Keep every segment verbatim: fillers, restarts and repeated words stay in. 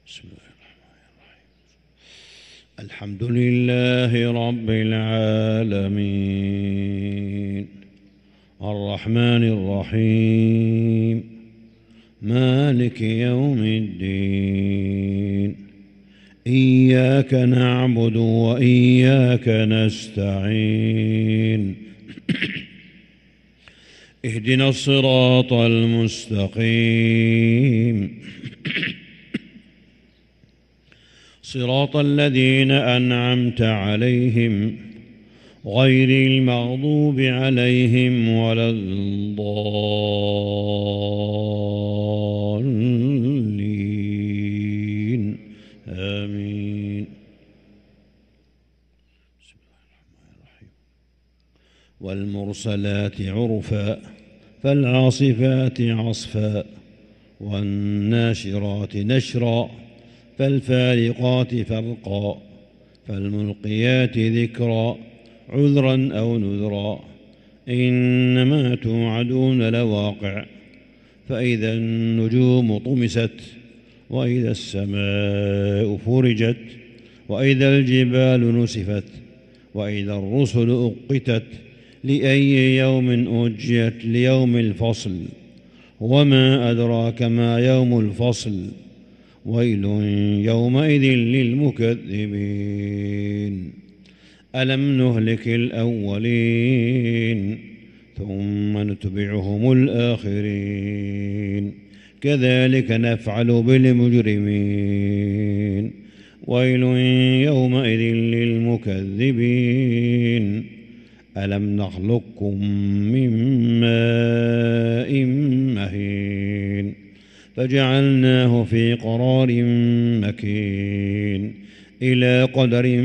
بسم الله الرحمن الرحيم. الحمد لله رب العالمين الرحمن الرحيم مالك يوم الدين إياك نعبد وإياك نستعين اهدنا الصراط المستقيم صراط الذين أنعمت عليهم غير المغضوب عليهم ولا الضالين آمين. بسم الله الرحمن الرحيم. والمرسلات عرفا فالعاصفات عصفا والناشرات نشرا فالفارقات فرقا فالملقيات ذكرا عذرا أو نذرا إنما توعدون لواقع فإذا النجوم طمست وإذا السماء فرجت وإذا الجبال نسفت وإذا الرسل أقتت لأي يوم أجلت ليوم الفصل وما أدراك ما يوم الفصل ويل يومئذ للمكذبين ألم نهلك الأولين ثم نتبعهم الآخرين كذلك نفعل بالمجرمين ويل يومئذ للمكذبين ألم نخلقكم من ماء مهين فجعلناه في قرار مكين إلى قدر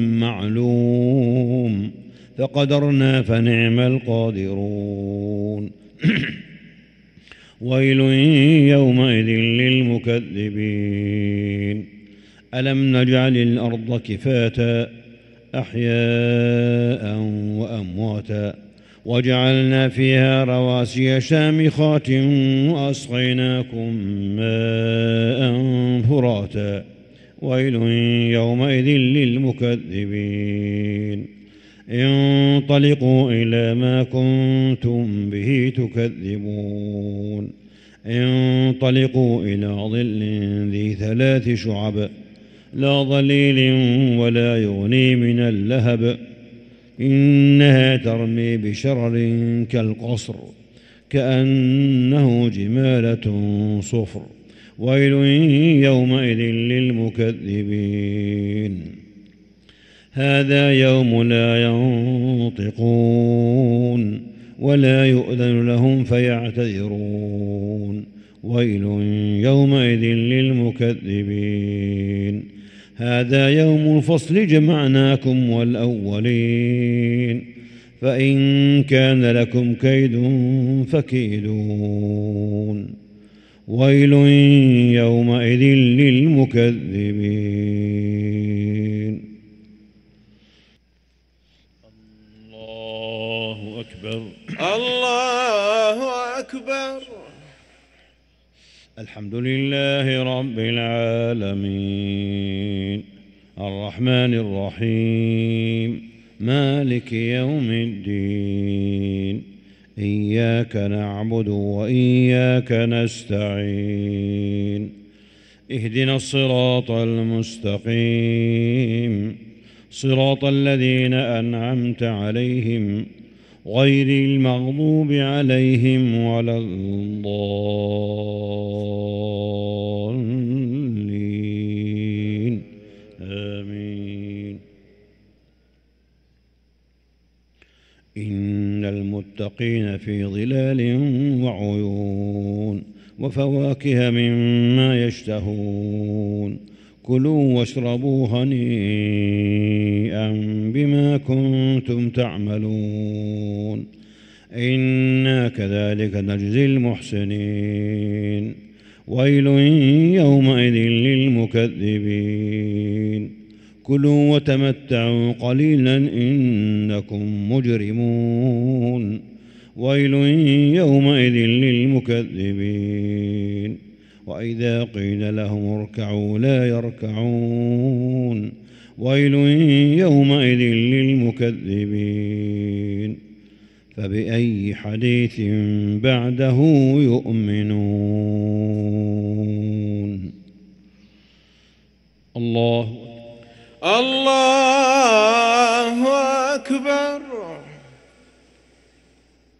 معلوم فقدرنا فنعم القادرون ويل يومئذ للمكذبين ألم نجعل الأرض كفاتا أحياء وأمواتا وجعلنا فيها رواسي شامخات وأسقيناكم ماء فراتا ويل يومئذ للمكذبين انطلقوا إلى ما كنتم به تكذبون انطلقوا إلى ظل ذي ثلاث شعب لا ظليل ولا يغني من اللهب إنها ترمي بشرر كالقصر كأنه جمالة صفر ويل يومئذ للمكذبين هذا يوم لا ينطقون ولا يؤذن لهم فيعتذرون ويل يومئذ للمكذبين هذا يوم الفصل جمعناكم والأولين فإن كان لكم كيد فكيدون ويل يومئذ للمكذبين. الله أكبر الله أكبر. الحمد لله رب العالمين الرحمن الرحيم مالك يوم الدين إياك نعبد وإياك نستعين اهدنا الصراط المستقيم صراط الذين أنعمت عليهم غير المغضوب عليهم ولا الضالين آمين. إن المتقين في ظلال وعيون وفواكه مما يشتهون كلوا واشربوا هنيئا بما كنتم تعملون إنا كذلك نجزي المحسنين ويل يومئذ للمكذبين كلوا وتمتعوا قليلا إنكم مجرمون ويل يومئذ للمكذبين وإذا قيل لهم اركعوا لا يركعون ويل يومئذ للمكذبين فبأي حديث بعده يؤمنون الله الله أكبر.